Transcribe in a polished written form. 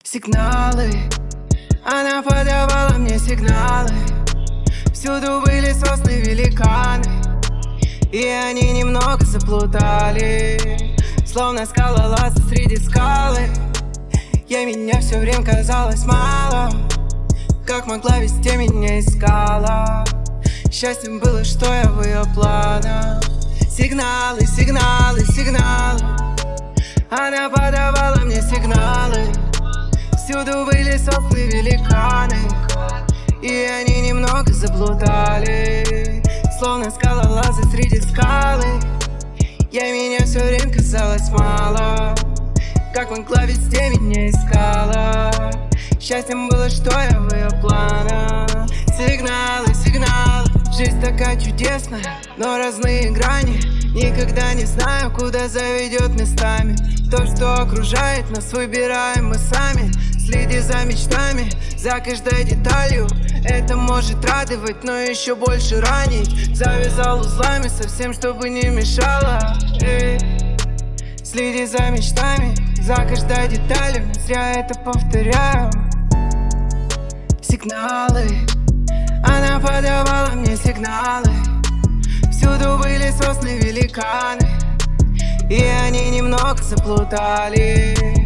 Сигналы, она подавала мне сигналы. Всюду были сосны великаны, и они немного заплутали, словно скалолазы среди скалы. Ей меня все время казалось мало, как могла везде меня искала. Счастьем было, что я в ее планах. Сигналы, сигналы, сигналы, она подавала мне сигналы. Всюду были сосны великаны, и они немного заплутали, словно скалолазы среди скалы. Ей меня все время казалось мало, как могла везде меня искала. Счастьем было, что я в ее планах. Сигналы, сигналы, жизнь такая чудесная, но разные грани. Никогда не знаю, куда заведет местами. То, что окружает нас, выбираем мы сами. Следи за мечтами, за каждой деталью. Это может радовать, но еще больше ранить. Завязал узлами совсем, чтобы не мешало. Следи за мечтами, за каждой деталью. Не зря это повторяю. Сигналы, она подавала мне сигналы. Всюду были сосны великаны, и они немного заплутали,